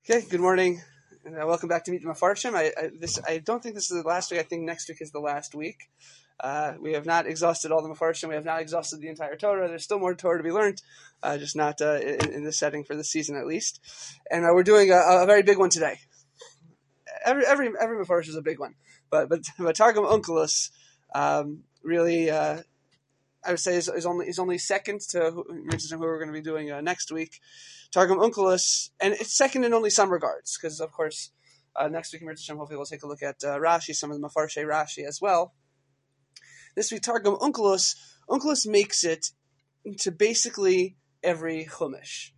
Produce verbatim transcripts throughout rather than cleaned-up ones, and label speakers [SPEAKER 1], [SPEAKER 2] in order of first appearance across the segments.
[SPEAKER 1] Okay, good morning, and uh, welcome back to Meet the Mefarshim. I, I, this, I don't think this is the last week. I think next week is the last week. Uh, we have not exhausted all the Mefarshim. We have not exhausted the entire Torah. There's still more Torah to be learned, uh, just not uh, in, in this setting for this season at least. And uh, we're doing a, a very big one today. Every every every Mefarshim is a big one, but but, but Targum Onkelos um, really, uh, I would say, is, is only is only second to who, who we're going to be doing uh, next week. Targum Onkelos, and it's second in only some regards, because of course uh, next week in Mitzvah hopefully we'll take a look at uh, Rashi, some of the Mefarshei Rashi as well. This week Targum Onkelos, Onkelos makes it to basically every Chumash.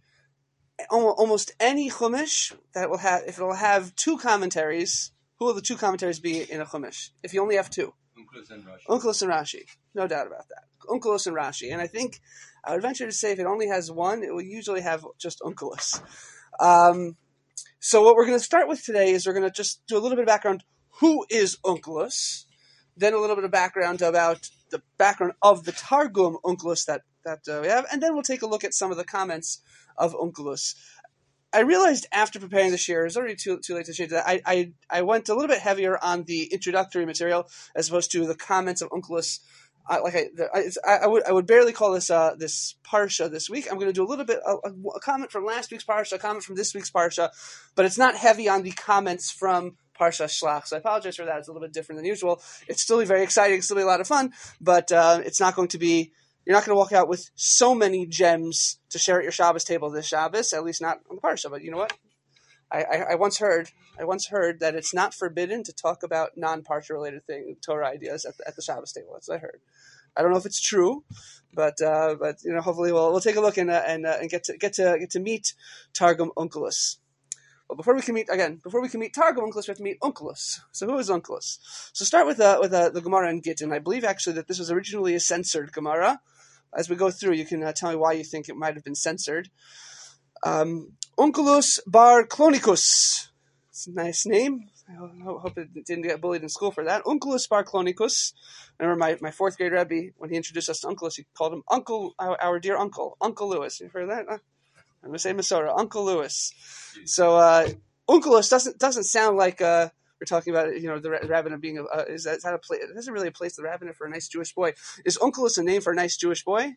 [SPEAKER 1] Almost any Chumash that will have, if it will have two commentaries, who will the two commentaries be in a Chumash? If you only have two.
[SPEAKER 2] Onkelos and Rashi.
[SPEAKER 1] Onkelos and Rashi. No doubt about that. Onkelos and Rashi. And I think, I would venture to say if it only has one, it will usually have just Onkelos. Um, so what we're going to start with today is we're going to just do a little bit of background. Who is Onkelos? Then a little bit of background about the background of the Targum Onkelos that, that uh, we have. And then we'll take a look at some of the comments of Onkelos. I realized after preparing the share, it's already too too late to change that. I, I I went a little bit heavier on the introductory material as opposed to the comments of Onkelos. Uh, like I, I, I would I would barely call this uh this parsha this week. I'm going to do a little bit a, a comment from last week's parsha, a comment from this week's parsha, but it's not heavy on the comments from Parsha Shlach. So I apologize for that. It's a little bit different than usual. It's still very exciting. It's still be a lot of fun, but uh, it's not going to be. You're not going to walk out with so many gems to share at your Shabbos table this Shabbos, at least not on the Parsha. But you know what? I, I, I once heard I once heard that it's not forbidden to talk about non-Parsha related thing, Torah ideas at the, at the Shabbos table. That's what I heard. I don't know if it's true, but uh, but you know, hopefully we'll we'll take a look and uh, and uh, and get to get to get to meet Targum Onkelos. But before we can meet again, before we can meet Targum Onkelos, we have to meet Onkelos. So who is Onkelos? So start with uh, with uh, the Gemara in Gittin. I believe actually that this was originally a censored Gemara. As we go through, you can uh, tell me why you think it might have been censored. Um, Onkelos bar Clonicus. It's a nice name. I hope it didn't get bullied in school for that. Onkelos bar Clonicus. I remember my, my fourth grade Rebbe, when he introduced us to Onkelos, he called him Uncle, our, our dear uncle, Uncle Lewis. You've heard that? Uh, I'm going to say Masorah, Uncle Lewis. So uh, Onkelos doesn't doesn't sound like... Uh, We're talking about, you know, the rabbinate being a, uh, is that, is that a place? It doesn't really a place the rabbinate for a nice Jewish boy. Is Onkelos a name for a nice Jewish boy?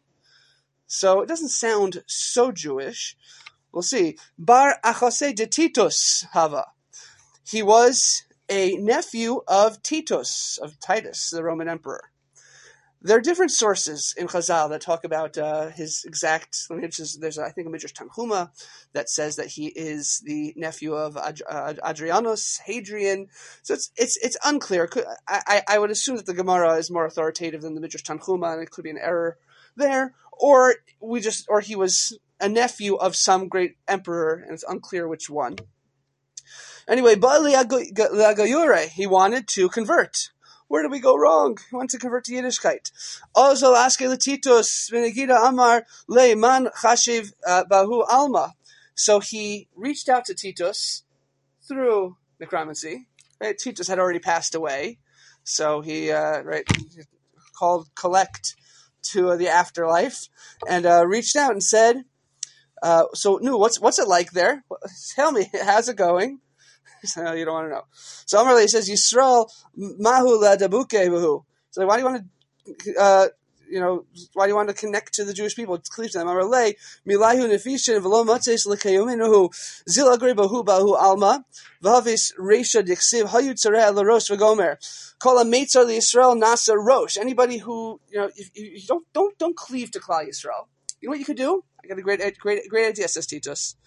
[SPEAKER 1] So it doesn't sound so Jewish. We'll see. Bar Achase de Titus Hava. He was a nephew of Titus, of Titus, the Roman emperor. There are different sources in Chazal that talk about uh, his exact lineage. There's, I think, a Midrash Tanhuma that says that he is the nephew of Ad- Ad- Adrianus, Hadrian. So it's it's it's unclear. I, I, I would assume that the Gemara is more authoritative than the Midrash Tanhuma, and it could be an error there, or we just, or he was a nephew of some great emperor, and it's unclear which one. Anyway, Ba'ali Agayure, he wanted to convert. Where did we go wrong? He wanted to convert to Yiddishkeit. Ozol aske letitus v'negida amar le'man chashiv bahu alma. So he reached out to Titus through necromancy. Right? Titus had already passed away, so he uh, right called collect to uh, the afterlife and uh, reached out and said, uh, "So, no, what's what's it like there? Tell me, how's it going?" So you don't want to know. So Amarle says, Yisrael mahu ladabuke buhu. So why do you want to, uh, you know, why do you want to connect to the Jewish people? Cleave to them. Amarle milahu nefishin v'lo matzes l'kayuminuhu zil agri bahu bahu alma v'havis reisha diksiv hayu tzareh l'rosh v'gomer kol ha'meitzar l'Yisrael nasa rosh. Anybody who, you know, if, if you don't don't don't cleave to Klal Yisrael. You know what you could do? I got a great great great idea, says Titus.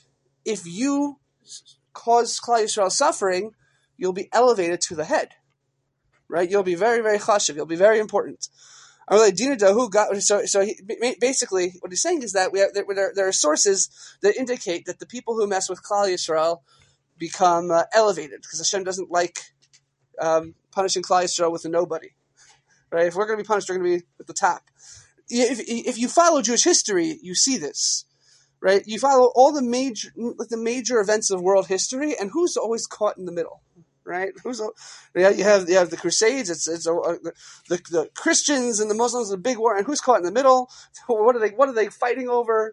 [SPEAKER 1] If you cause Klal Yisrael suffering, you'll be elevated to the head, right? You'll be very, very chashiv. You'll be very important. So, so he, basically, what he's saying is that we have, there, there are sources that indicate that the people who mess with Klal Yisrael become uh, elevated, because Hashem doesn't like um, punishing Klal Yisrael with a nobody, right? If we're going to be punished, we're going to be at the top. If, if you follow Jewish history, you see this. Right, you follow all the major, the major events of world history, and who's always caught in the middle? Right, who's yeah? You have you have the Crusades. It's it's a, the, the the Christians and the Muslims, a big war, and who's caught in the middle? What are they What are they fighting over?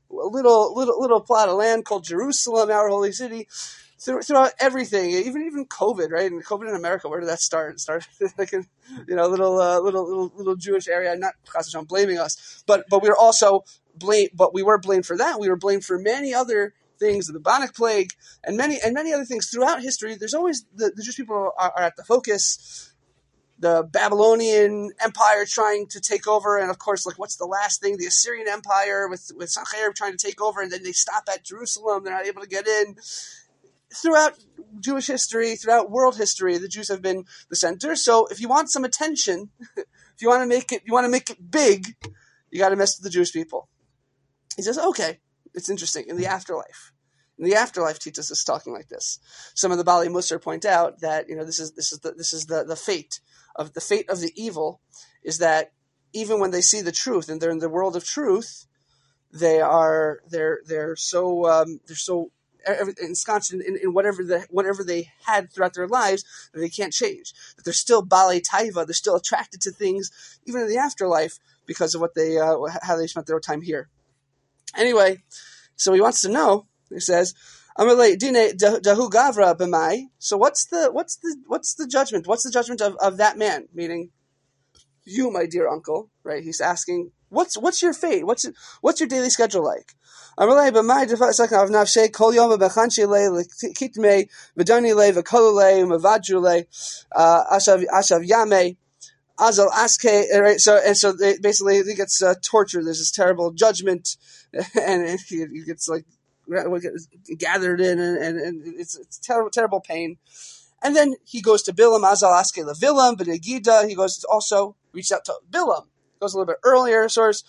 [SPEAKER 1] a little little little plot of land called Jerusalem, our holy city. Throughout everything, even even COVID, right? And COVID in America, where did that start? It started like in, you know, little uh, little little little Jewish area. Not I'm blaming us, but but we were also blamed. But we were blamed for that. We were blamed for many other things, the bubonic plague, and many and many other things throughout history. There's always the, the Jewish people are, are at the focus. The Babylonian Empire trying to take over, and of course, like what's the last thing? The Assyrian Empire with with Sancherib trying to take over, and then they stop at Jerusalem. They're not able to get in. Throughout Jewish history, throughout world history, the Jews have been the center. So if you want some attention, if you want to make it, you want to make it big, you got to mess with the Jewish people. He says, okay, it's interesting. In the afterlife, in the afterlife, Titus is talking like this. Some of the Bali Musar point out that you know this is this is the this is the, the fate of the fate of the evil is that even when they see the truth and they're in the world of truth, they are they're they're so um, they're so ensconced in, in, in whatever the whatever they had throughout their lives that they can't change. That they're still balei taiva, they're still attracted to things even in the afterlife because of what they uh, how they spent their time here. Anyway, so he wants to know. He says, "Amalei dine dahu gavra b'mai." So what's the what's the what's the judgment? What's the judgment of, of that man? Meaning you, my dear uncle, right? He's asking, what's what's your fate? What's what's your daily schedule like? Amalei b'mai defasak av nafshe kol yom b'chanshi le kitmei v'dani le v'kolule umavadru le ashav ashav yame azal aske. Right. So and so they, basically he gets uh, tortured. There's this terrible judgment, and he, he gets like gathered in, and, and, and it's it's terrible terrible pain. And then he goes to Bilam, Azal Aske Levilam, Benegida. He goes to also reaches out to Bilam. Goes a little bit earlier source.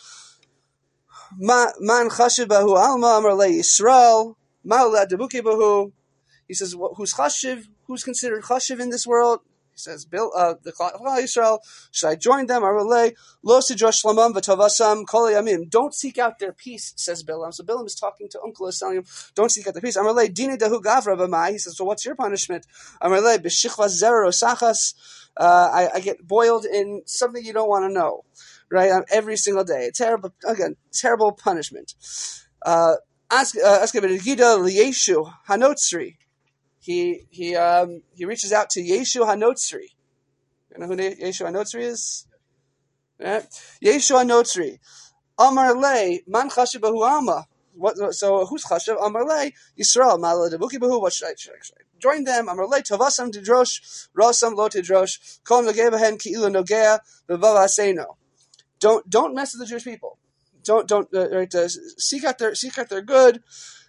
[SPEAKER 1] Man chashiv bahu alma amar le Yisrael ma'ula debuki bahu. He says, who's chashiv? Who's considered chashiv in this world? He says, Bill, uh, the Klal Yisrael. Should I join them? Amar le lo sidrosh shlamam v'tovasam kol yamim. Don't seek out their peace, says Bilam. So Bilam is talking to Uncle, is telling him, don't seek out their peace. Amar le dini dahu gavra b'mai. He says, so what's your punishment? Amar le b'shichvas zera osachas. I I get boiled in something you don't want to know. Right, um, every single day. Terrible, again, terrible punishment. Uh, ask, uh, ask about Gida Yeshu Hanotsri. He he um he reaches out to Yeshu Hanotsri. You know who Yeshu Hanotsri is? Yeah. Yeshu Hanotsri. Amar le man chashiv bahu alma. What? So who's chashiv? Amar le Yisrael ma'ala debuki bahu. What should I, should I, should I join them? Amar le tovasam tidrosh rasam lo tidrosh kol nogea behen ki'ilu nogea b'vav haseino. Don't don't mess with the Jewish people. Don't don't uh, right, uh, seek out their seek out their good,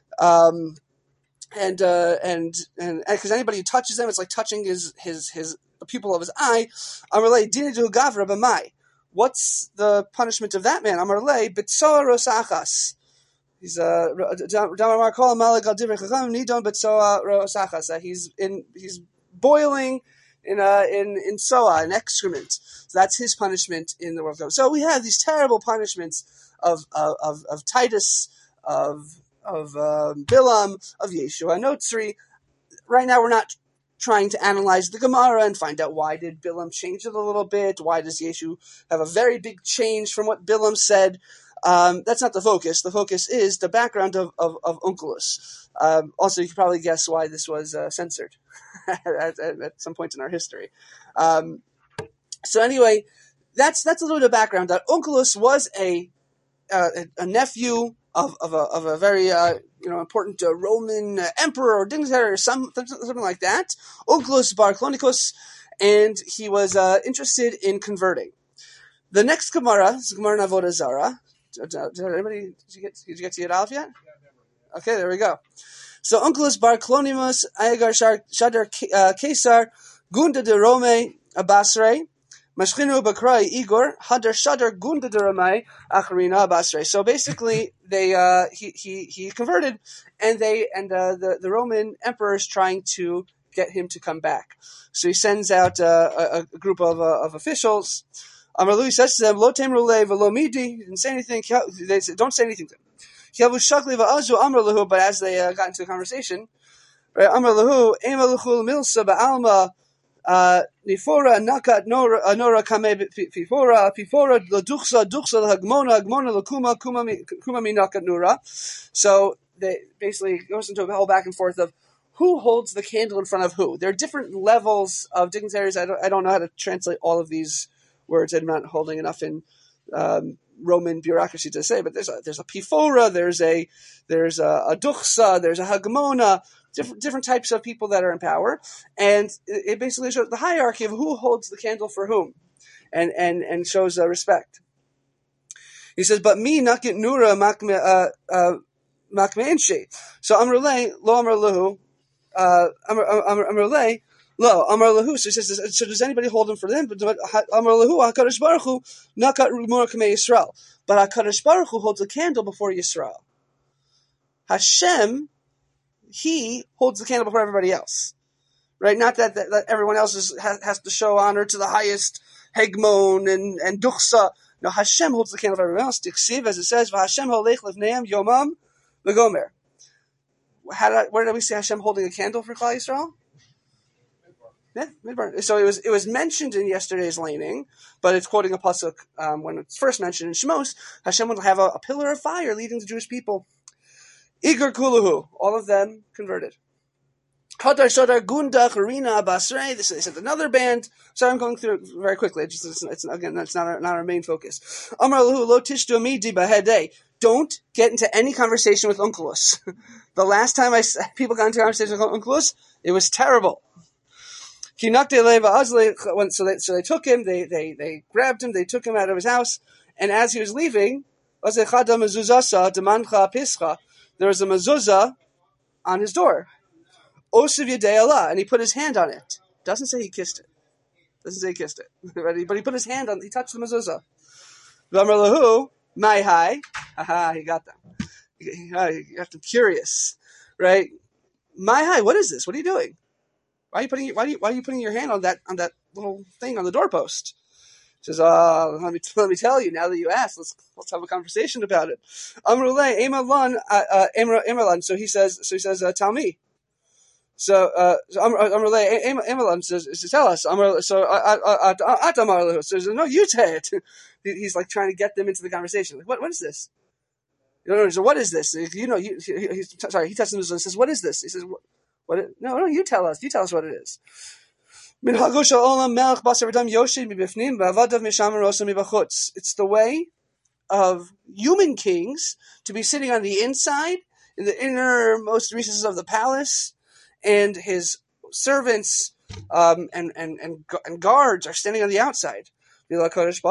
[SPEAKER 1] um, and uh, and and because anybody who touches them, it's like touching his his his the pupil of his eye. Amarle dinidu gavra b'mai. What's the punishment of that man? Amarle bitzoa rosachas. He's uh damar kol malagal divrei chacham nidon bitzoa rosachas. He's in he's boiling. In uh in in soa, in excrement. So that's his punishment in the world. So we have these terrible punishments of of of, of Titus, of of um, Bilam, of Yeshua Notzri. Right now, we're not trying to analyze the Gemara and find out why did Bilam change it a little bit. Why does Yeshu have a very big change from what Bilam said? Um, that's not the focus. The focus is the background of of, of Onkelos. Um, also, you can probably guess why this was uh, censored at, at, at some point in our history. Um, so anyway, that's that's a little bit of background. That Onkelos was a uh, a nephew of of a, of a very uh, you know important uh, Roman uh, emperor or dignitary or some something like that. Onkelos bar Klonikos, and he was uh, interested in converting. The next Gemara is Gemara in Avodah Zarah. Did everybody did you get did you get to Yud Aleph yet? Okay, there we go. So Onkelos bar Klonimus Ayagar Shadar Kesar Gunda de Rome Abasre Mashchinu Bakrai Igor Hadar Shadar Gunda de Rome Acharina Abasre. So basically, they uh, he he he converted, and they and uh, the the Roman emperor is trying to get him to come back. So he sends out uh, a, a group of uh, of officials. Amar Lui says to them, "Lo temru le v'lo midi." Didn't say anything. They said, "Don't say anything to them." But as they uh, got into the conversation, right? Amar lahu ema luchul milsa ba'alma Nifora nakat nora nora kame pifora pifora laduchsa duchsa lahagmona hagmona lakuma kuma kuma mi nakat nura. So they basically goes into a whole back and forth of who holds the candle in front of who. There are different levels of dignitaries. I don't I don't know how to translate all of these words. I'm not holding enough in um, Roman bureaucracy to say, but there's a there's a pifora, there's a there's a, a duchsa, there's a hagmona. Different different types of people that are in power, and it, it basically shows the hierarchy of who holds the candle for whom, and and and shows uh, respect. He says, "But me nakit nura makme makmeenshi." So Amrulay lo Amr lahu, Amrulay lo Amr lahu. So he says, so does anybody hold him for them? But Amr lahu Hakadosh Baruch Hu nakat rumor kamei Yisrael. But Hakadosh Baruch Hu holds the candle before Yisrael. Hashem, he holds the candle before everybody else, right? Not that, that, that everyone else is, has, has to show honor to the highest hegmon and, and duchsa. No, Hashem holds the candle for everyone else. Tiksiv, as it says, Hashem holech lefneim yomam v'gomer. How did I, where did we see Hashem holding a candle for Klal Yisrael? Yeah, Midbar. So it was it was mentioned in yesterday's laning, but it's quoting a pasuk um, when it's first mentioned in Shemos. Hashem will have a, a pillar of fire leading the Jewish people. Igar Kuluhu, all of them converted. Hadar Shodar Gundach Arena Basrei. This is another band. Sorry, I'm going through it very quickly. It's, just, it's, it's again, that's not our, not our main focus. Amar Lahu Lo Tishtu Amidi Bahedei. Don't get into any conversation with Onkelos. The last time I people got into a conversation with Onkelos, it was terrible. Kinakte Leva Azle. So they so they took him. They they they grabbed him. They took him out of his house. And as he was leaving, Azechada Mezuzasa Demancha Pischa. There was a mezuzah on his door. Osiv Yedei Allah, and he put his hand on it. Doesn't say he kissed it. Doesn't say he kissed it. But he put his hand on it. He touched the mezuzah. V'amar lahu, my hai. Aha, he got them. He got them curious. Right? My hai, what is this? What are you doing? Why are you putting why are you why are you putting your hand on that on that little thing on the doorpost? He says, uh, let me let me tell you. Now that you asked, let's let's have a conversation about it. Amrulay Emerlan, Emerlan. So he says, so he says, uh, tell me. So uh, Amrulay Emerlan says, tell us. Amr, so At Amar says, no, you say it. He's like trying to get them into the conversation. Like, what what is this? You know, so what is this? You know, you, he, he's sorry. He touches him and says, what is this? He says, what? what it, no, no, you tell us. You tell us what it is. It's the way of human kings to be sitting on the inside, in the innermost recesses of the palace, and his servants um, and, and, and, and guards are standing on the outside. But that's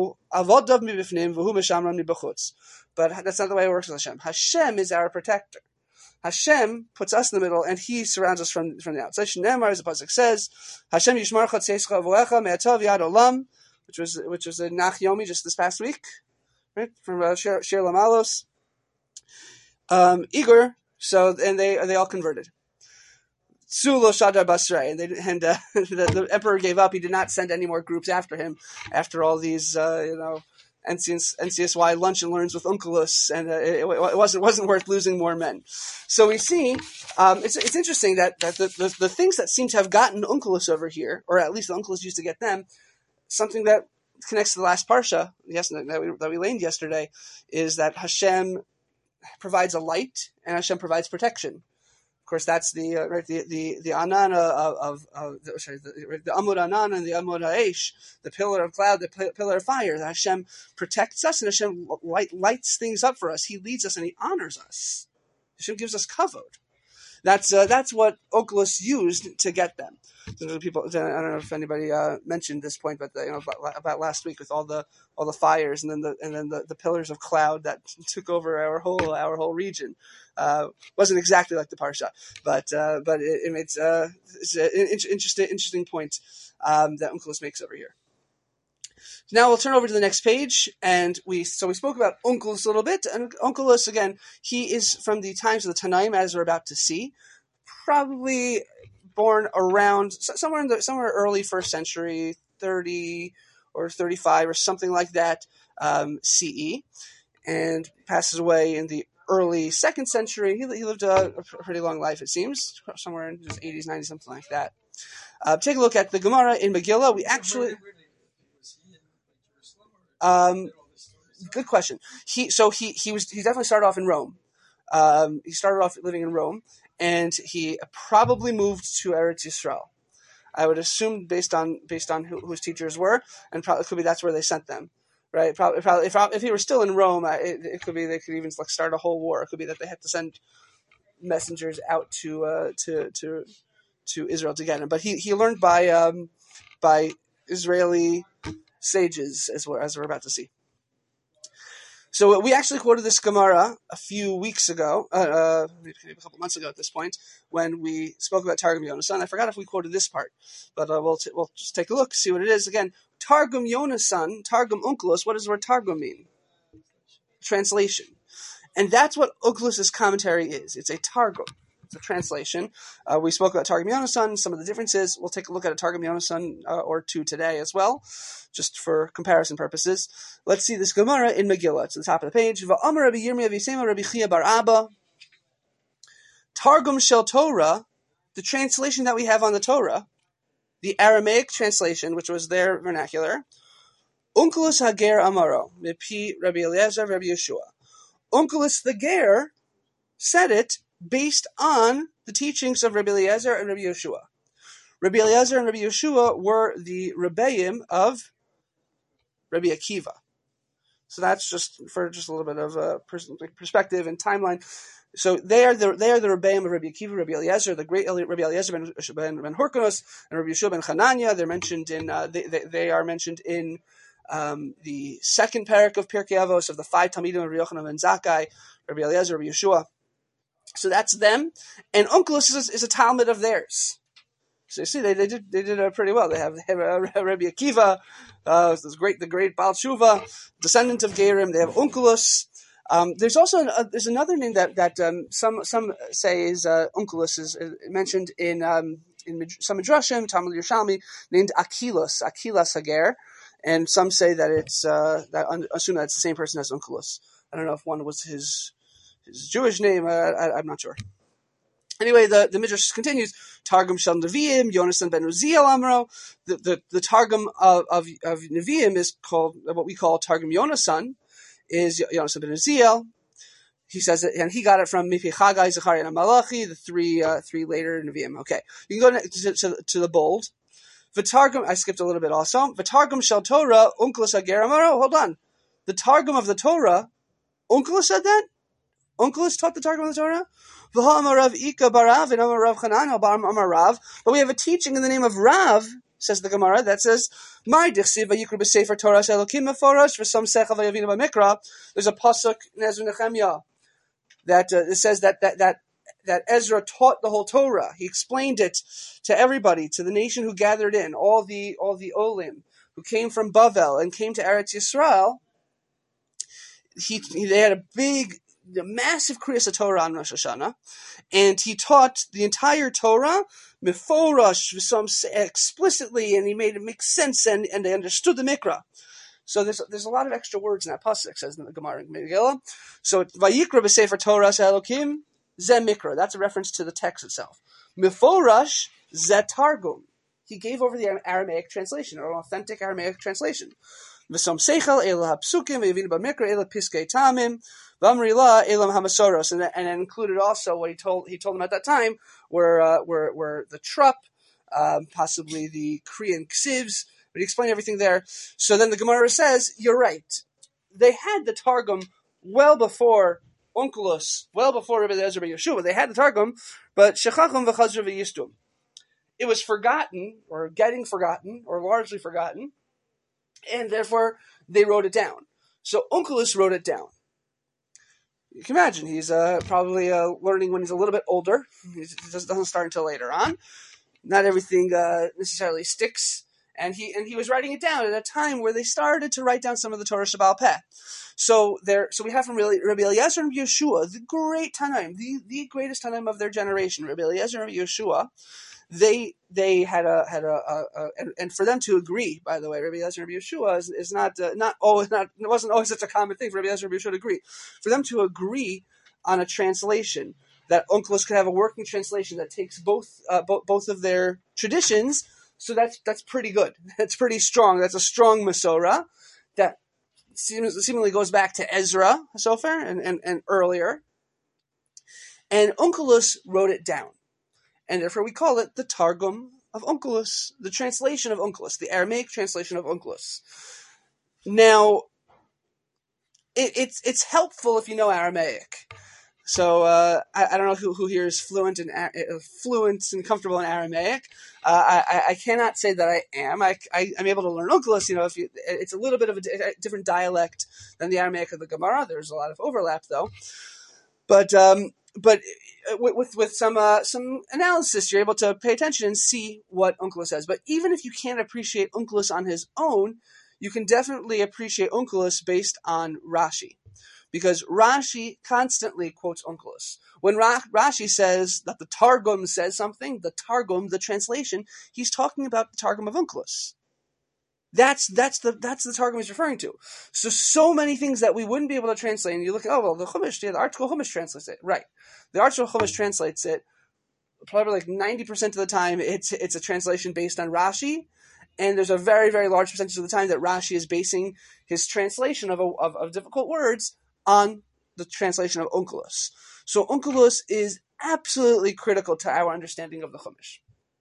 [SPEAKER 1] not the way it works with Hashem. Hashem is our protector. Hashem puts us in the middle, and He surrounds us from, from the outside. Shneimar, as the pasuk says, Hashem yishmarcha tzeischcha v'oecha me'atov yad olam, which was which was in Nach Yomi just this past week, right from uh, Shir, Shir Lamalos. Um, Igor, so and they they all converted. Sulo Shadar Basrei, and they and uh, the, the emperor gave up. He did not send any more groups after him after all these, uh, you know. N C S Y lunch and learns with Onkelos, and uh, it, it wasn't wasn't worth losing more men. So we see um, it's it's interesting that that the, the the things that seem to have gotten Onkelos over here, or at least the Onkelos used to get them, something that connects to the last parsha, yes, that we that we laned yesterday, is that Hashem provides a light and Hashem provides protection. Of course, that's the uh, right the the the anan of, of, of the, sorry the, the amud anan and the amud ha'esh, the pillar of cloud, the p- pillar of fire. That Hashem protects us and Hashem light, lights things up for us. He leads us and He honors us. Hashem gives us kavod. That's uh, that's what Onkelos used to get them. So people, I don't know if anybody uh, mentioned this point, but the, you know about, about last week with all the all the fires and then the and then the, the pillars of cloud that took over our whole our whole region. Uh, wasn't exactly like the parsha, but uh, but it, it makes uh, it's an interesting interesting point um, that Onkelos makes over here. Now we'll turn over to the next page, and we so we spoke about Onkelos a little bit, and Onkelos again, he is from the times of the Tanaim, as we're about to see, probably born around somewhere in the somewhere early first century, thirty or thirty-five or something like that um, C E, and passes away in the early second century. He, he lived a, a pretty long life, it seems, somewhere in his eighties, nineties, something like that. Uh, take a look at the Gemara in Megillah. We actually... Um, good question. He so he he was he definitely started off in Rome. Um, he started off living in Rome, and he probably moved to Eretz Yisrael. I would assume based on based on who, who his teachers were, and probably could be that's where they sent them, right? Probably, probably if if he were still in Rome, it, it could be they could even like start a whole war. It could be that they had to send messengers out to uh, to to to Israel to get him. But he, he learned by um, by Israeli sages, as we're as we're about to see. So we actually quoted this Gemara a few weeks ago, uh, uh, maybe a couple months ago at this point, when we spoke about Targum Yonasan. I forgot if we quoted this part, but uh, we'll t- we'll just take a look, see what it is. Again, Targum Yonasan, Targum Onkelos. What does the word Targum mean? Translation, and that's what Onkelos's commentary is. It's a Targum. It's a translation. Uh, we spoke about Targum Yonasan, some of the differences. We'll take a look at a Targum Yonasan uh, or two today as well, just for comparison purposes. Let's see this Gemara in Megillah. It's at the top of the page. Va'amar Rabbi Yirmiyah v'Yisema Rabbi Chia bar Abba. Targum Shel Torah, the translation that we have on the Torah, the Aramaic translation, which was their vernacular. Onkelos Hager Amaro, Mipi Rabbi Eliezer Rabbi Yeshua. Onkelos the Ger said it based on the teachings of Rabbi Eliezer and Rabbi Yeshua. Rabbi Eliezer and Rabbi Yeshua were the Rebbeim of Rabbi Akiva. So that's just for just a little bit of a perspective and timeline. So they are the they are the Rebbeim of Rabbi Akiva, Rabbi Eliezer, the great Rabbi Eliezer ben ben, ben Horkonos, and Rabbi Yeshua ben Hanania. They're mentioned in uh, they, they they are mentioned in um, the second parak of Pirkei Avos of the five Talmidim of Rabbi Yochanan ben Zakkai, Rabbi Eliezer, Rabbi Yeshua. So that's them, and Onkelos is, is a Talmud of theirs. So you see, they, they did they did uh, pretty well. They have, they have uh, Rabbi Akiva, uh, this great the great Baal Tshuva, descendant of Gerim. They have Onkelos. Um, there's also an, uh, there's another name that that um, some some say is uh, Onkelos is uh, mentioned in um, in some Midrashim, Talmud Yerushalmi, named Achilos, Achilas Hager, and some say that it's uh, that assume that it's the same person as Onkelos. I don't know if one was his. His Jewish name, uh, I, I'm not sure. Anyway, the, the Midrash continues. Targum Shel Nevi'im, Yonasan ben Uziel Amro. The, the, the Targum of, of, of Nevi'im is called, what we call Targum Yonasan, is Yonasan ben Uziel. He says it, and he got it from Mipi Chagai, Zechariah, and Malachi, the three uh, three later Nevi'im. Okay, you can go to, to, to the bold. V'Targum, I skipped a little bit also. V'Targum Shel Torah, Onkelos Hager Amaro. Hold on. The Targum of the Torah, Onkelos said that? Onkelos taught the Targum of the Torah? But we have a teaching in the name of Rav, says the Gemara, that says, there's a pasuk in Ezra Nehemiah that uh, it says that, that, that, that Ezra taught the whole Torah. He explained it to everybody, to the nation who gathered in, all the all the Olim who came from Bavel and came to Eretz Yisrael. He, he, they had a big the massive Kriyas Torah on Rosh Hashanah, and he taught the entire Torah miforash some explicitly, and he made it make sense, and, and they understood the Mikra. So there's there's a lot of extra words in that pasuk, says in the Gemara in Megillah. So Vayikra b'Sefer Torah Elokim ze Mikra. That's a reference to the text itself. Miforash ze Targum. He gave over the Aramaic translation, or an authentic Aramaic translation. V'som seichel ela hapsukim v'yavinu b'Mikra ela piskei tamim. V'amrila elam hamasoros, and and it included also what he told he told them at that time were uh, were were the trup, um, possibly the Korean ksivs, but he explained everything there. So then the Gemara says, you're right. They had the Targum well before Onkelos, well before Rabbi Eliezer ben Yeshua. They had the Targum, but shechacham v'chazra v'yistum. It was forgotten, or getting forgotten, or largely forgotten, and therefore they wrote it down. So Onkelos wrote it down. You can imagine, he's uh, probably uh, learning when he's a little bit older. He doesn't start until later on. Not everything uh, necessarily sticks. And he and he was writing it down at a time where they started to write down some of the Torah Shebaal Peh. So there, so we have from Rabbi Eliezer and Rabbi Yeshua, the great Tanaim, the, the greatest Tanaim of their generation, Rabbi Eliezer and Rabbi Yeshua. They they had a had a, a, a and, and for them to agree, by the way, Rabbi Eliezer and Rabbi Yeshua is, is not uh, not always not it wasn't always such a common thing for Rabbi Eliezer and Rabbi Yeshua to agree. For them to agree on a translation, that Onkelos could have a working translation that takes both uh, bo- both of their traditions. So that's that's pretty good. That's pretty strong. That's a strong Masorah that seems, seemingly goes back to Ezra Sofer and, and, and earlier. And Onkelos wrote it down. And therefore we call it the Targum of Onkelos, the translation of Onkelos, the Aramaic translation of Onkelos. Now, it, it's it's helpful if you know Aramaic. So uh, I, I don't know who, who here is fluent and uh, fluent and comfortable in Aramaic. Uh, I, I cannot say that I am. I, I, I'm able to learn Onkelos. You know, if you, it's a little bit of a di- different dialect than the Aramaic of the Gemara. There's a lot of overlap, though. But um, but with with, with some uh, some analysis, you're able to pay attention and see what Onkelos says. But even if you can't appreciate Onkelos on his own, you can definitely appreciate Onkelos based on Rashi. Because Rashi constantly quotes Onkelos. When Ra- Rashi says that the Targum says something, the Targum, the translation, he's talking about the Targum of Onkelos. That's that's the that's the Targum he's referring to. So so many things that we wouldn't be able to translate, and you look at, oh well, the Chumash, the article Chumash translates it, right? The article Chumash translates it. Probably like ninety percent of the time, it's it's a translation based on Rashi. And there's a very, very large percentage of the time that Rashi is basing his translation of, a, of, of difficult words on the translation of Onkelos. So Onkelos is absolutely critical to our understanding of the Chumash.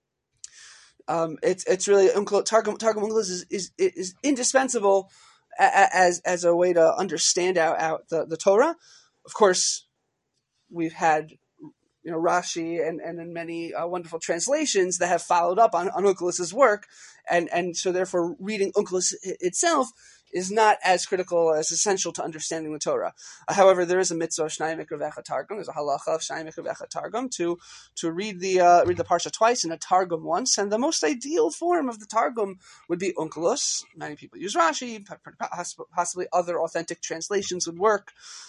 [SPEAKER 1] Um, it's it's really Targum Targum Onkelos is, is is indispensable as as a way to understand out, out the, the Torah. Of course, we've had you know Rashi and and then many uh, wonderful translations that have followed up on, on Onkelos' work, and and so therefore reading Onkelos itself is not as critical as essential to understanding the Torah. Uh, however, there is a mitzvah Shnai Mikrovecha Targum. There's a halacha of Shnai Mikrovecha Targum to to read the uh, read the parsha twice and a Targum once. And the most ideal form of the Targum would be Onkelos. Many people use Rashi. Possibly other authentic translations would work.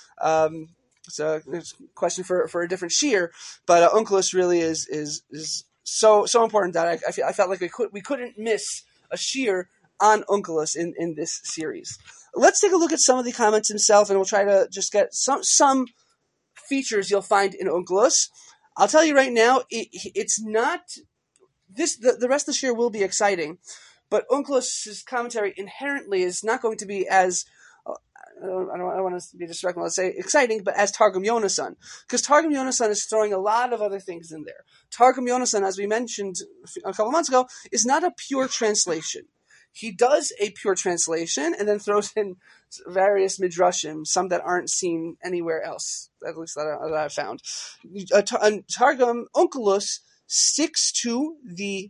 [SPEAKER 1] Um, so it's a question for, for a different shiur. But uh, Onkelos really is is is so so important that I I, feel, I felt like we could we couldn't miss a shiur on Onkelos in, in this series. Let's take a look at some of the comments himself, and we'll try to just get some some features you'll find in Onkelos. I'll tell you right now, it, it's not this. The, the rest of the shiur will be exciting, but Onkelos' commentary inherently is not going to be as uh, I don't, I don't want to be disrespectful. Let's say exciting, but as Targum Yonasan, because Targum Yonasan is throwing a lot of other things in there. Targum Yonasan, as we mentioned a couple months ago, is not a pure translation. He does a pure translation and then throws in various midrashim, some that aren't seen anywhere else, at least that, I, that I've found. A, a Targum Onkelos sticks to the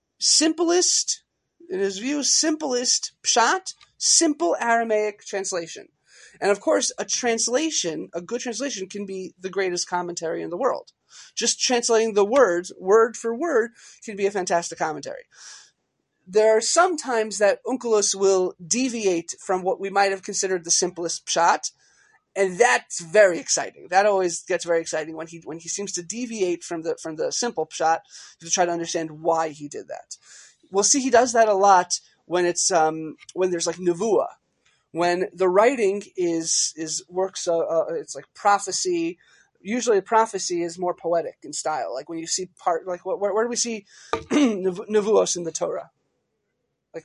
[SPEAKER 1] simplest, in his view, simplest pshat, simple Aramaic translation. And of course, a translation, a good translation, can be the greatest commentary in the world. Just translating the words, word for word, can be a fantastic commentary. There are some times that Onkelos will deviate from what we might have considered the simplest pshat, and that's very exciting. That always gets very exciting when he when he seems to deviate from the from the simple pshat to try to understand why he did that. We'll see he does that a lot when it's um, when there's like nevuah, when the writing is is works. Uh, uh, it's like prophecy. Usually, a prophecy is more poetic in style. Like when you see part, like where, where do we see nevuos in the Torah? Like,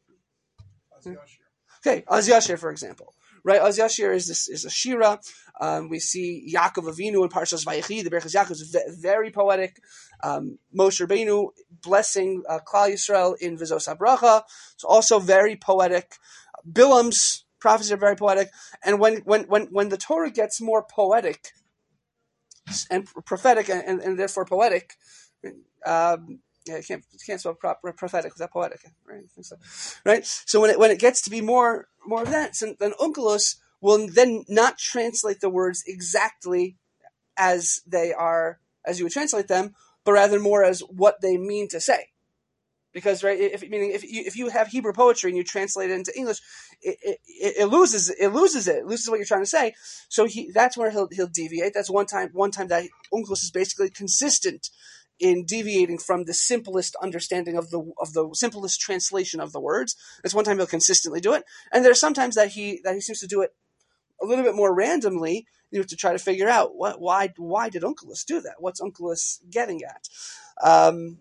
[SPEAKER 1] okay, Az Yashir, for example, right? Az Yashir is this is a shira. Um, we see Yaakov Avinu in Parshas Vayechi. The Berachas Yaakov is very poetic. Um, Moshe Rabbeinu blessing uh, Klal Yisrael in Vizos HaBracha. It's also very poetic. Bilam's prophecies are very poetic. And when when when when the Torah gets more poetic and prophetic and, and, and therefore poetic. Um, Yeah, you can't you can't spell prop, prophetic without poetic, right? I think so. Right. So when it when it gets to be more more of that, so then Onkelos will then not translate the words exactly as they are as you would translate them, but rather more as what they mean to say. Because right, if meaning if you if you have Hebrew poetry and you translate it into English, it, it, it loses it loses it. It loses what you're trying to say. So he that's where he'll he'll deviate. That's one time one time that Onkelos is basically consistent in deviating from the simplest understanding of the of the simplest translation of the words. That's one time he'll consistently do it, and there's sometimes that he that he seems to do it a little bit more randomly, you have to try to figure out what why why did Onkelos do that? What's Onkelos getting at? Um,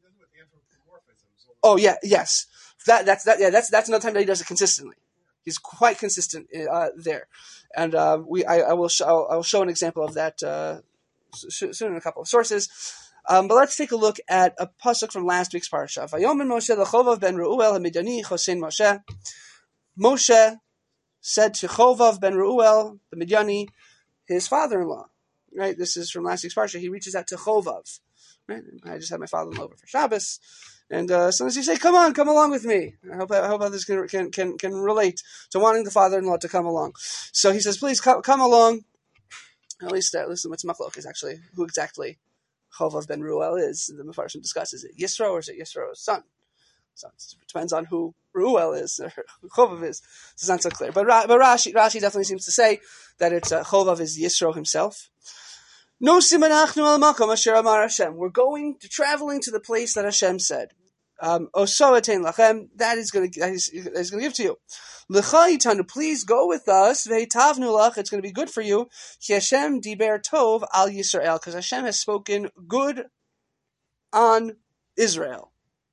[SPEAKER 1] oh yeah, yes, that that's that yeah that's that's another time that he does it consistently. He's quite consistent uh, there, and uh, we I, I will show I will show an example of that uh, soon in a couple of sources. Um, but let's take a look at a pasuk from last week's parsha. Vayomer Moshe leChovav ben Reuel hamidyani chosein Moshe. Moshe said to Chovav ben Reuel the Midyani, his father-in-law. Right, this is from last week's parsha. He reaches out to Chovav. Right, I just had my father-in-law over for Shabbos, and uh, sometimes you say, "Come on, come along with me." I hope I hope others can can can, can relate to wanting the father-in-law to come along. So he says, "Please come, come along." At least, uh, listen, what's machlok is actually who exactly Chovav ben Reuel is. The Mefarshim discusses it Yisro or is it Yisro's son? So it depends on who Reuel is or who Chovav is. It's not so clear. But, but Rashi, Rashi definitely seems to say that it's uh, Chovav is Yisro himself. No simanachnu al makom asher amar Hashem. We're going to traveling to the place that Hashem said. Um, Oso etein lachem. That is going to that is, is going to give to you. L'cha itanu. Please go with us. Ve'itavnu lach. It's going to be good for you. Ki Hashem diber tov al Yisrael. Because Hashem has spoken good on Israel.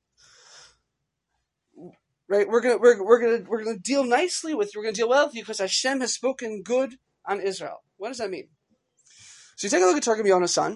[SPEAKER 1] Right? We're gonna we're we're gonna we're gonna deal nicely with you. We're gonna deal well with you because Hashem has spoken good on Israel. What does that mean? So you take a look at Targum Yonasan.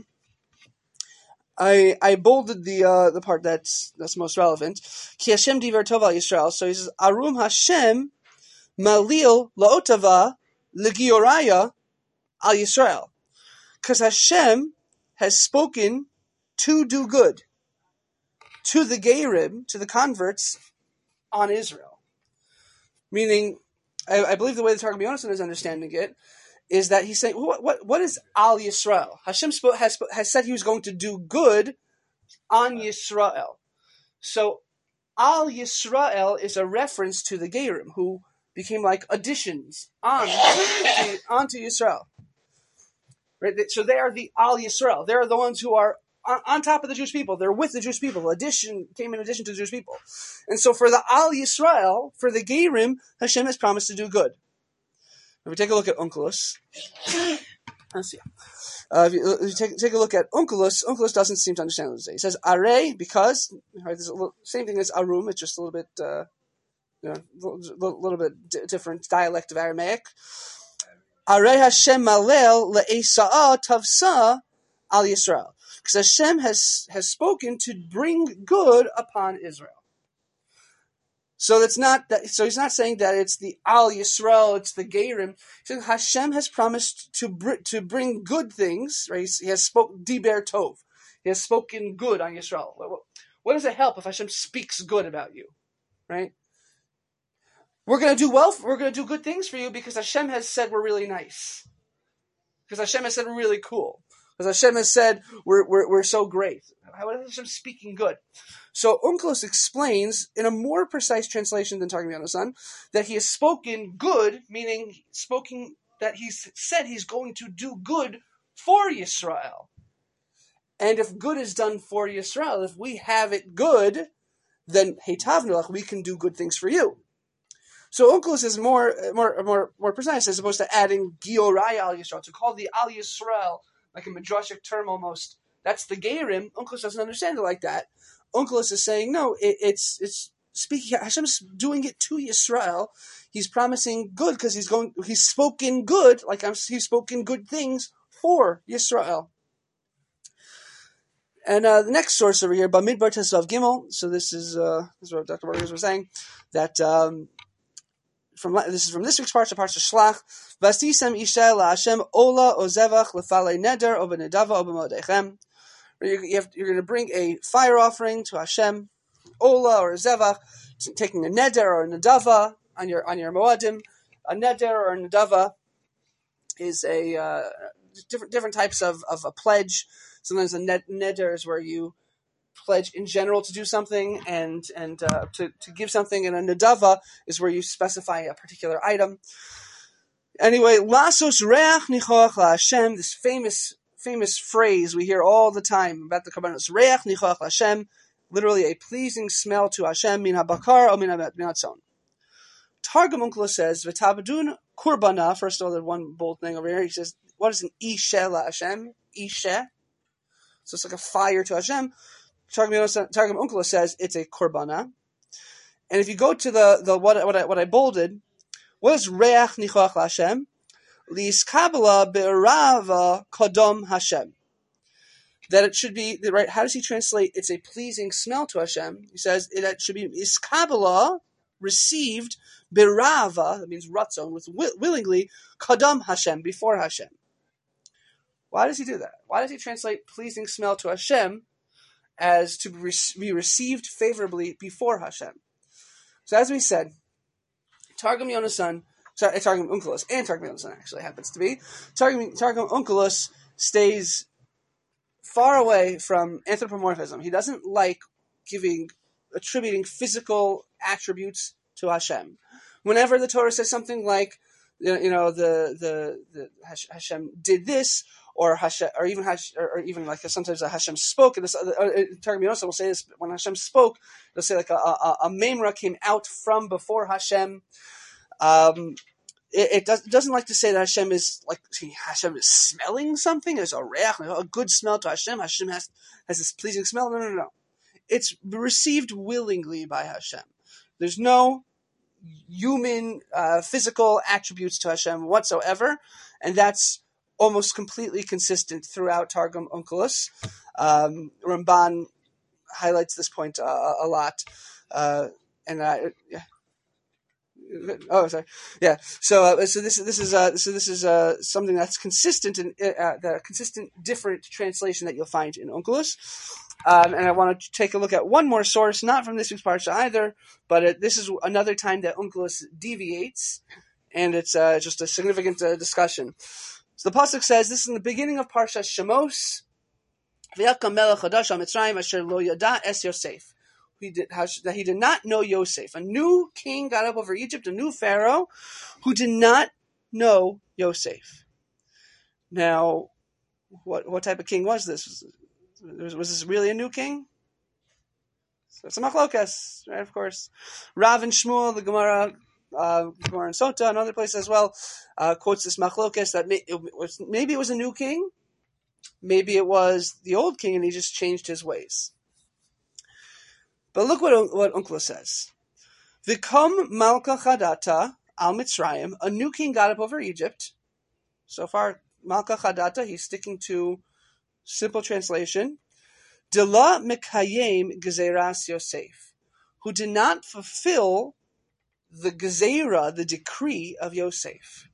[SPEAKER 1] I I bolded the uh, the part that's that's most relevant. Ki Hashem diver tov al Yisrael. So he says, Arum Hashem malil laotava legioraya al Yisrael. Because Hashem has spoken to do good to the Geirim, to the converts on Israel. Meaning, I, I believe the way the Targum Yonasan is understanding it is that he's saying, what what, what is Al Yisrael? Hashem sp- has, has said he was going to do good on Yisrael. So, Al Yisrael is a reference to the Geirim, who became like additions on to, onto Yisrael. Right? So they are the Al Yisrael. They are the ones who are on, on top of the Jewish people. They're with the Jewish people. Addition came in addition to the Jewish people. And so for the Al Yisrael, for the Geirim, Hashem has promised to do good. If we take a look at Onkelos, let's see. Uh, if, you, if you take, take a look at Onkelos, Onkelos doesn't seem to understand what it says. He says, Are, because, right, there's a little, same thing as Arum, it's just a little bit, uh, you know, a little, little bit d- different dialect of Aramaic. Are Hashem malel le'esa'ah tavsa al Yisrael. Because Hashem has, has spoken to bring good upon Israel. So that's not that. So he's not saying that it's the Al Yisrael, it's the Geirim. He's saying Hashem has promised to br- to bring good things. Right? He has spoken diber tov. He has spoken good on Yisrael. What, what does it help if Hashem speaks good about you? Right? We're going to do well. We're going to do good things for you because Hashem has said we're really nice. Because Hashem has said we're really cool. Because Hashem has said we're we're we're so great. How is Hashem speaking good? So Onkelos explains in a more precise translation than Targum Yonasan that he has spoken good, meaning spoken that he's said he's going to do good for Yisrael. And if good is done for Yisrael, if we have it good, then Heitavnulach, we can do good things for you. So Onkelos is more more more more precise as opposed to adding Giorai al Yisrael, to call the al Yisrael like a midrashic term almost. That's the Geirim. Onkelos doesn't understand it like that. Onkelos is saying, no, it, it's it's speaking. Hashem's doing it to Yisrael. He's promising good because he's going. He's spoken good, like I'm, he's spoken good things for Yisrael. And uh, the next source over here, Bamidbar Tesav Gimel. So this is uh, this is what Doctor Burgers was saying that. Um, From this is from this week's parsha, parsha Shlach. Vasisem isha la'Hashem ola ozevach lefalei neder obenedava obemodechem. You have you're going to bring a fire offering to Hashem, ola or a zevach, taking a neder or a nedava on your on your moadim. A neder or a nedava is a uh, different different types of, of a pledge. Sometimes a ned, neder is where you pledge in general to do something and and uh, to, to give something, and a nedava is where you specify a particular item. Anyway, lasos reach nichoach la'Hashem, this famous famous phrase we hear all the time about the Kabbanos, reach nichoach la'Hashem, literally a pleasing smell to Hashem, min habakar or min hatzon. Targum Onkelos says, v'tabadun kurbana. First of all, the one bold thing over here. He says, "What is an ishe la Hashem? Ishe." So it's like a fire to Hashem. Targum Onkelos says it's a kurbana. And if you go to the the what what I what I bolded, what is reach nichoach la Hashem? Liiskabela be'erava kodom Hashem. That it should be the right. How does he translate? It's a pleasing smell to Hashem. He says it, it should be iskabela, received, berava, that means ratzon, with willingly, kadam Hashem, before Hashem. Why does he do that? Why does he translate pleasing smell to Hashem as to be received favorably before Hashem? So as we said, Targum Yonasan, sorry, Targum Onkelos, and Targum Yonasan actually happens to be, Targum, Targum Onkelos stays far away from anthropomorphism. He doesn't like giving, attributing physical attributes to Hashem. Whenever the Torah says something like, you know, the the, the Hashem did this, or Hashem, or even Hashem, or even like sometimes Hashem spoke. And this, uh, Targum Yonasan will say this: when Hashem spoke, they'll say like a, a, a memra came out from before Hashem. Um, It, it, does, it doesn't like to say that Hashem is like Hashem is smelling something. There's a reach, a good smell to Hashem. Hashem has has this pleasing smell. No, no, no, no. It's received willingly by Hashem. There's no human, uh, physical attributes to Hashem whatsoever, and that's almost completely consistent throughout Targum Onkelos. Um, Ramban highlights this point uh, a lot, uh, and I. Yeah. Oh, sorry. Yeah. So, uh, so this, this is, uh, so this is uh, something that's consistent in uh, the consistent different translation that you'll find in Onkelos. Um, and I want to take a look at one more source, not from this week's parsha either, but it, this is another time that Onkelos deviates, and it's uh, just a significant uh, discussion. So the pasuk says, "This is in the beginning of Parsha Shemos. V'yakam melech chadash ha'Mitzrayim asher lo yada es Yosef." He did, that he did not know Yosef. A new king got up over Egypt, a new pharaoh, who did not know Yosef. Now, what what type of king was this? Was, was this really a new king? So it's a machlokas, right? Of course. Rav and Shmuel, the Gemara, uh, Gemara and Sota, and other places as well, uh, quotes this machlokas that may, it was, maybe it was a new king, maybe it was the old king, and he just changed his ways. But look what what Onkelos says. V'kom malka chadata al Mitzrayim. A new king got up over Egypt. So far, malka chadata, he's sticking to simple translation. Dela mekayem gezeras Yosef, who did not fulfill the gezerah, the decree of Yosef.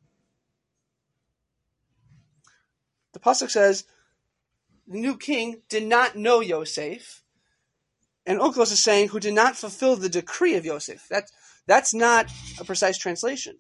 [SPEAKER 1] The pasuk says the new king did not know Yosef. And Onkelos is saying, who did not fulfill the decree of Yosef. That, that's not a precise translation.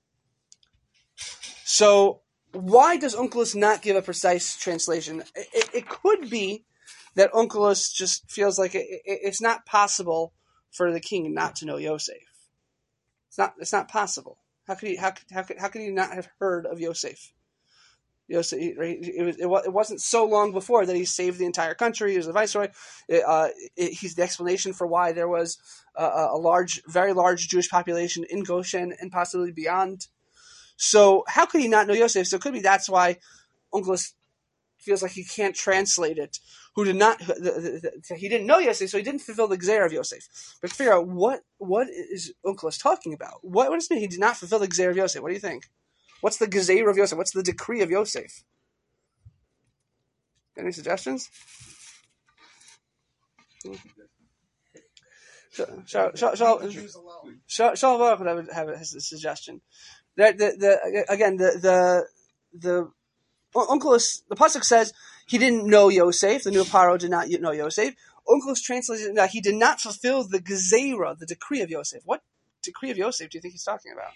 [SPEAKER 1] So, why does Onkelos not give a precise translation? It, it, it could be that Onkelos just feels like it, it, it's not possible for the king not to know Yosef. It's not. It's not possible. How could he? How how could how could he not have heard of Yosef? Yosef, right? It, was, it wasn't so long before that he saved the entire country. He was the viceroy. It, uh, it, he's the explanation for why there was a, a large, very large Jewish population in Goshen and possibly beyond. So how could he not know Yosef? So it could be that's why Onkelos feels like he can't translate it. Who did not? The, the, the, he didn't know Yosef, so he didn't fulfill the Gzeir of Yosef. But figure out what what is Onkelos talking about? What, what does it mean he did not fulfill the Gzeir of Yosef? What do you think? What's the Gezeir of Yosef? What's the decree of Yosef? Any suggestions? Shalom Baruch would have a suggestion. The, the, the, again, the the the Onkelos, the pasuk says he didn't know Yosef. The new Paro did not know Yosef. Onkelos translates it that he did not fulfill the Gezeira, the decree of Yosef. What decree of Yosef do you think he's talking about?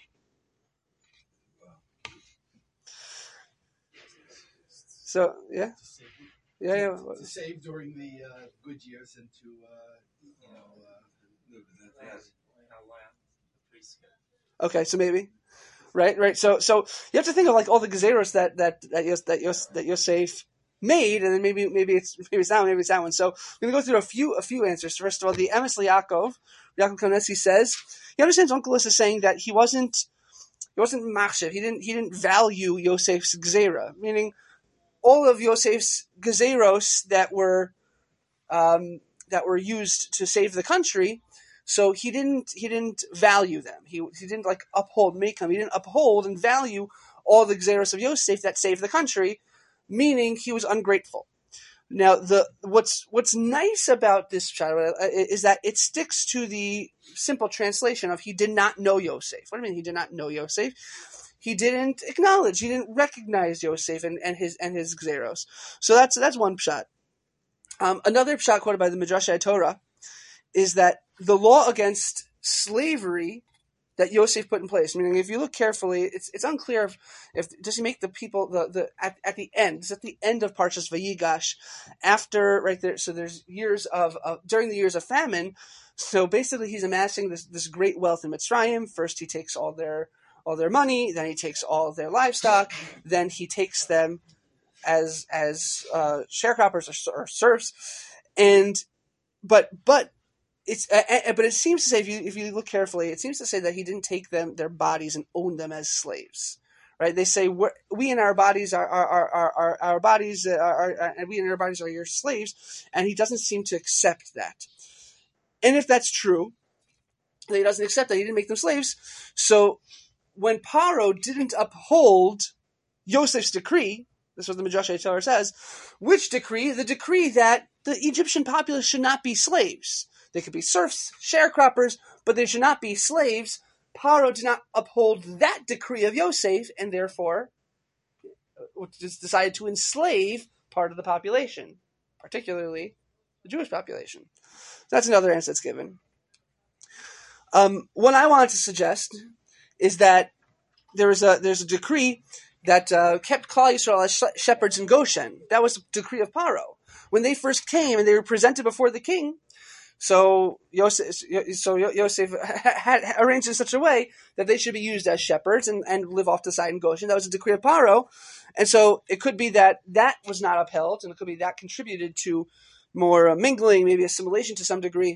[SPEAKER 1] So yeah, yeah, yeah.
[SPEAKER 2] To save during the uh, good years and to uh, you know. Uh,
[SPEAKER 1] okay, so maybe, right, right. So, so you have to think of like all the gezeros that that that Yos, that Yos, that Yosef made, and then maybe maybe it's maybe it's that one, maybe it's that one. So we're gonna go through a few a few answers. First of all, the Emes Yaakov, Yaakov Kanetsky says he understands Onkelos is saying that he wasn't he wasn't machshev. He didn't he didn't value Yosef's gzeira, meaning all of Yosef's gezeros that were um, that were used to save the country. So he didn't he didn't value them. He he didn't like uphold, make them. He didn't uphold and value all the gzeros of Yosef that saved the country, meaning he was ungrateful. Now, the what's what's nice about this pshat is that it sticks to the simple translation of he did not know Yosef. What do you mean he did not know Yosef? He didn't acknowledge, he didn't recognize Yosef and, and his and his gzeros. So that's that's one pshat. Um, another pshat quoted by the Midrash Torah is that the law against slavery that Yosef put in place, meaning if you look carefully, it's it's unclear if, if does he make the people the, the at, at the end, it's at the end of Parshas Vayigash, after right there. So there's years of uh, during the years of famine. So basically, he's amassing this this great wealth in Mitzrayim. First, he takes all their all their money, then he takes all their livestock, then he takes them as as uh, sharecroppers or, or serfs, and but but. It's, uh, but it seems to say, if you if you look carefully, it seems to say that he didn't take them their bodies and own them as slaves, right? They say we're, we and our bodies are our our our, our bodies are, are and we and our bodies are your slaves, and he doesn't seem to accept that. And if that's true, that he doesn't accept that, he didn't make them slaves. So when Paro didn't uphold Yosef's decree, this is what the Midrash Torah says, which decree? The decree that the Egyptian populace should not be slaves. They could be serfs, sharecroppers, but they should not be slaves. Paro did not uphold that decree of Yosef, and therefore just decided to enslave part of the population, particularly the Jewish population. That's another answer that's given. Um, what I wanted to suggest is that there is a there's a decree that uh, kept Klal Yisrael as sh- shepherds in Goshen. That was the decree of Paro. When they first came and they were presented before the king, So Yosef, so Yosef had arranged in such a way that they should be used as shepherds and, and live off the side in Goshen. That was a decree of Paro. And so it could be that that was not upheld, and it could be that contributed to more uh, mingling, maybe assimilation to some degree.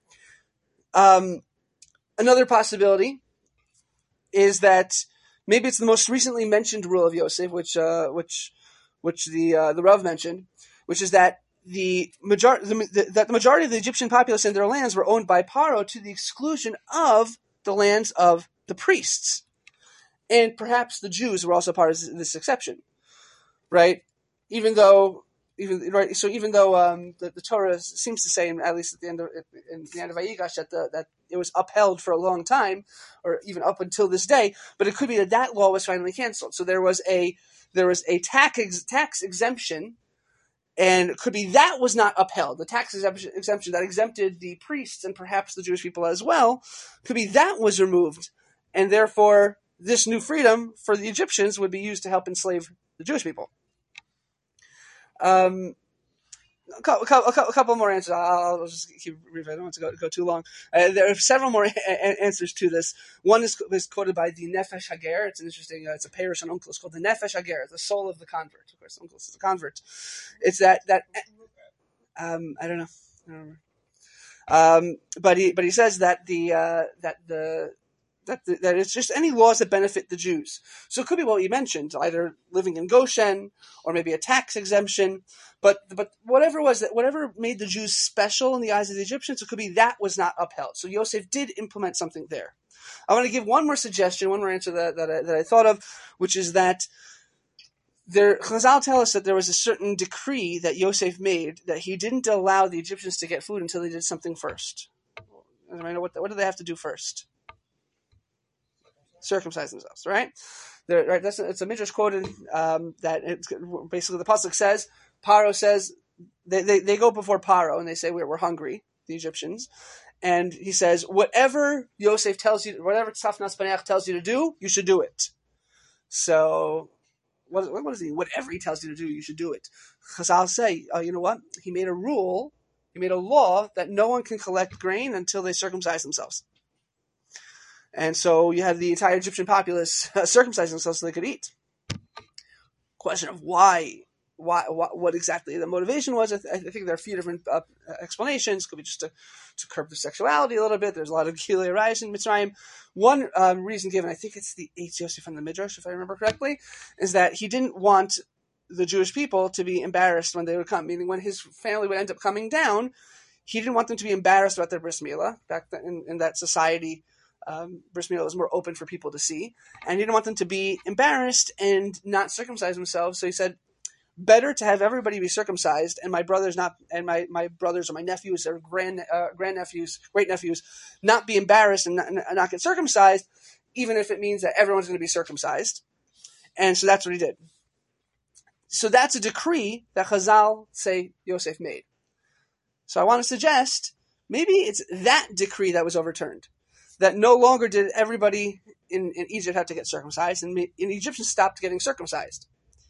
[SPEAKER 1] Um, another possibility is that maybe it's the most recently mentioned rule of Yosef, which uh, which which the uh, the Rav mentioned, which is that The major- the, the, that the majority of the Egyptian populace and their lands were owned by Paro to the exclusion of the lands of the priests. And perhaps the Jews were also part of this exception, right? Even though, even right, so even though um, the, the Torah seems to say, at least at the end of in the end of Vayigash, that the, that it was upheld for a long time, or even up until this day, but it could be that that law was finally canceled. So there was a there was a tax ex- tax exemption. And it could be that was not upheld. The tax exemption that exempted the priests and perhaps the Jewish people as well, could be that was removed. And therefore, this new freedom for the Egyptians would be used to help enslave the Jewish people. Um, a, couple, a couple more answers. I'll just keep reading. I don't want to go, go too long. Uh, there are several more a- answers to this. One is, is quoted by the Nefesh Hager. It's an interesting, uh, it's a parish on Onkelos called the Nefesh Hager, the soul of the convert. Of course, Onkelos is a convert. It's that, that um, I don't know. I don't remember. Um, but he, but he says that the, uh, that the, that the, that it's just any laws that benefit the Jews. So it could be what you mentioned, either living in Goshen or maybe a tax exemption. But but whatever was that, whatever made the Jews special in the eyes of the Egyptians, it could be that was not upheld. So Yosef did implement something there. I want to give one more suggestion, one more answer that that I, that I thought of, which is that there Chazal tell us that there was a certain decree that Yosef made that he didn't allow the Egyptians to get food until they did something first. I mean, what what do they have to do first? Circumcise themselves, right? They're, right. That's a, it's a midrash quoted um, that it's basically the pasuk says. Paro says they, they, they go before Paro and they say we're we're hungry, the Egyptians, and he says whatever Yosef tells you, whatever Tzafnas Paneach tells you to do, you should do it. So what what does he? Whatever he tells you to do, you should do it. Chazal say, oh, you know what? He made a rule, he made a law that no one can collect grain until they circumcise themselves. And so you have the entire Egyptian populace uh, circumcising themselves so they could eat. Question of why why, why what exactly the motivation was. I, th- I think there are a few different uh, explanations. Could be just to, to curb the sexuality a little bit. There's a lot of Gilei Arayos in Mitzrayim. One um, reason given, I think it's the Eitz Yosef from the Midrash, if I remember correctly, is that he didn't want the Jewish people to be embarrassed when they would come, meaning when his family would end up coming down, he didn't want them to be embarrassed about their bris milah. Back then, in, in that society, um, bris milah was more open for people to see, and he didn't want them to be embarrassed and not circumcise themselves. So he said, better to have everybody be circumcised, and my brothers not, and my, my brothers or my nephews or grand uh, grandnephews, great nephews, not be embarrassed and not, and not get circumcised, even if it means that everyone's going to be circumcised. And so that's what he did. So that's a decree that Chazal say Yosef made. So I want to suggest maybe it's that decree that was overturned, that no longer did everybody in, in Egypt have to get circumcised, and, and Egyptians stopped getting circumcised.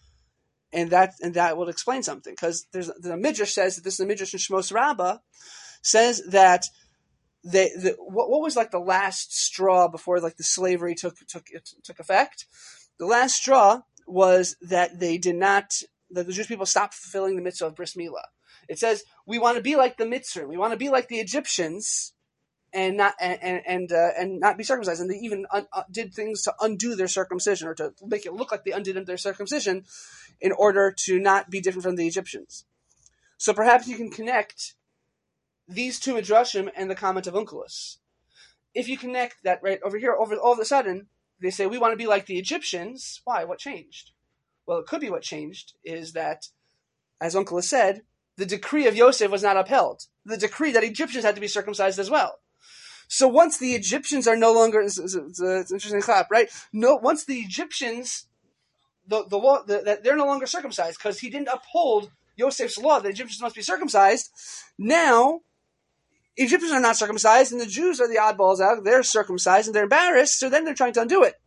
[SPEAKER 1] And that and that will explain something, because there's the Midrash says that this is the Midrash in Shmos Rabbah says that they the, what, what was like the last straw before like the slavery took took took effect. The last straw was that they did not that the Jewish people stopped fulfilling the mitzvah of bris milah. It says we want to be like the Mitzrim, we want to be like the Egyptians, and not and and uh, and not be circumcised. And they even un, uh, did things to undo their circumcision, or to make it look like they undid their circumcision, in order to not be different from the Egyptians. So perhaps you can connect these two midrashim and the comment of Onkelos. If you connect that right over here, over all of a sudden they say we want to be like the Egyptians. Why? What changed? Well, it could be what changed is that, as Onkelos said, the decree of Yosef was not upheld. The decree that Egyptians had to be circumcised as well. So once the Egyptians are no longer, it's, it's, it's, it's an interesting clap, right? No, once the Egyptians, the the law, the, that they're no longer circumcised because he didn't uphold Yosef's law that Egyptians must be circumcised. Now, Egyptians are not circumcised, and the Jews are the oddballs out. They're circumcised, and they're embarrassed. So then they're trying to undo it.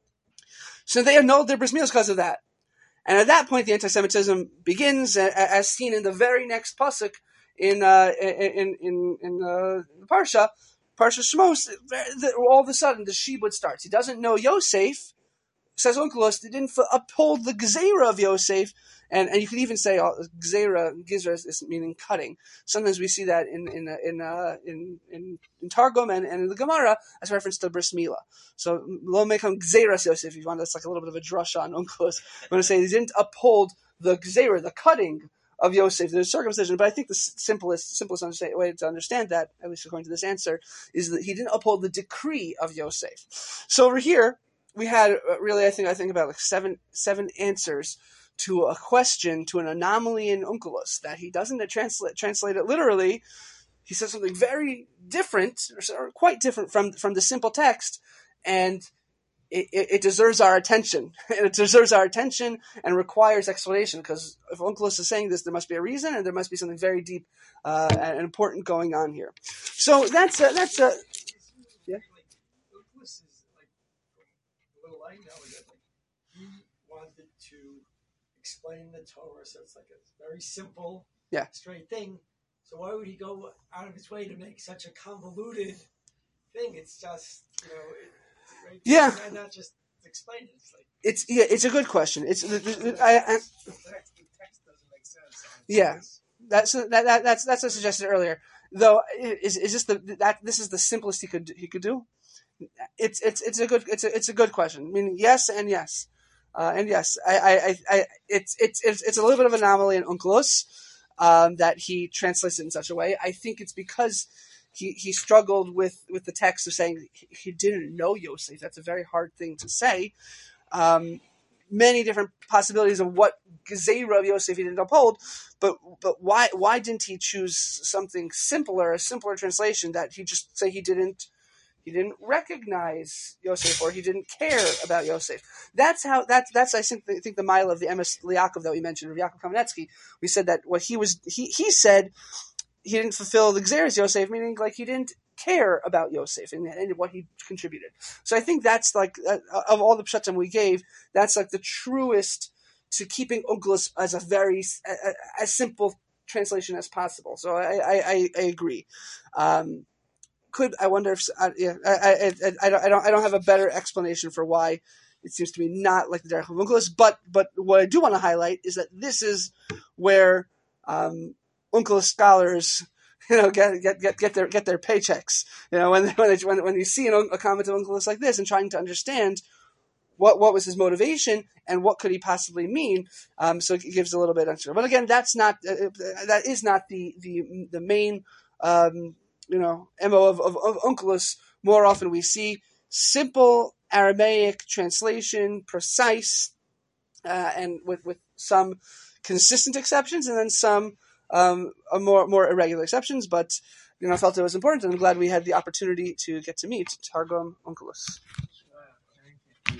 [SPEAKER 1] So they annulled their bris milah because of that. And at that point, the anti-Semitism begins, as seen in the very next pasuk in uh, in in in uh, the parsha, Parsha Shmos. All of a sudden, the shibud starts. He doesn't know Yosef. Says Onkelos, they didn't uphold the gzeira of Yosef, and, and you could even say uh, gzeira, gizra is, is meaning cutting. Sometimes we see that in in in uh, in, in, in Targum and, and in the Gemara as a reference to bris milah. So lo mekam gzeiras Yosef. If you want, that's like a little bit of a drasha on Onkelos. I'm going to say they didn't uphold the gzeira, the cutting of Yosef, the circumcision. But I think the simplest simplest way to understand that, at least according to this answer, is that he didn't uphold the decree of Yosef. So over here, we had really, I think, I think about like seven, seven answers to a question, to an anomaly in Onkelos, that he doesn't translate translate it literally. He says something very different, or quite different from from the simple text, and it, it, it deserves our attention. And it deserves our attention and requires explanation. Because if Onkelos is saying this, there must be a reason, and there must be something very deep uh, and important going on here. So that's a, that's a yeah.
[SPEAKER 3] I know that like, he wanted to explain the Torah, so it's like a very simple,
[SPEAKER 1] yeah.
[SPEAKER 3] straight thing. So why would he go out of his way to make such a convoluted thing? It's just, you know, it, right?
[SPEAKER 1] Yeah.
[SPEAKER 3] Why not just explain it? It's like
[SPEAKER 1] it's yeah, it's a good question. It's the, the, I, I,
[SPEAKER 3] the, text, the text doesn't make sense.
[SPEAKER 1] Yeah, that's that, that that's that's what I suggested earlier. Though, is is this the that this is the simplest he could he could do? It's it's it's a good it's a it's a good question. I mean, yes and yes, uh, and yes. I, I, I it's it's it's it's a little bit of an anomaly in Onkelos um, that he translates it in such a way. I think it's because he, he struggled with, with the text of saying he, he didn't know Yosef. That's a very hard thing to say. Um, many different possibilities of what Gezeira of Yosef he didn't uphold, but but why why didn't he choose something simpler, a simpler translation that he just say he didn't. He didn't recognize Yosef, or he didn't care about Yosef. That's how. That's that's I think I think the mile of the Emes Liakov that we mentioned, of Yaakov Kamenetsky. We said that what he was he he said he didn't fulfill the Gzeres Yosef, meaning like he didn't care about Yosef and, and what he contributed. So I think that's like uh, of all the pshatim we gave, that's like the truest to keeping Onkelos as a very uh, as simple translation as possible. So I I, I, I agree. Um, Could I wonder if uh, yeah I I I don't I don't I don't have a better explanation for why it seems to me not like the Derech of Onkelos. But but what I do want to highlight is that this is where um, Onkelos scholars, you know, get get get get their get their paychecks. You know, when when when, when you see an, a comment of Onkelos like this and trying to understand what what was his motivation and what could he possibly mean. Um, so it gives a little bit of answer. But again, that's not uh, that is not the the the main um, you know M O of, of, of Onkelos. More often we see simple Aramaic translation, precise, uh, and with with some consistent exceptions, and then some um, more more irregular exceptions. But you know, I felt it was important, and I'm glad we had the opportunity to get to meet Targum Onkelos.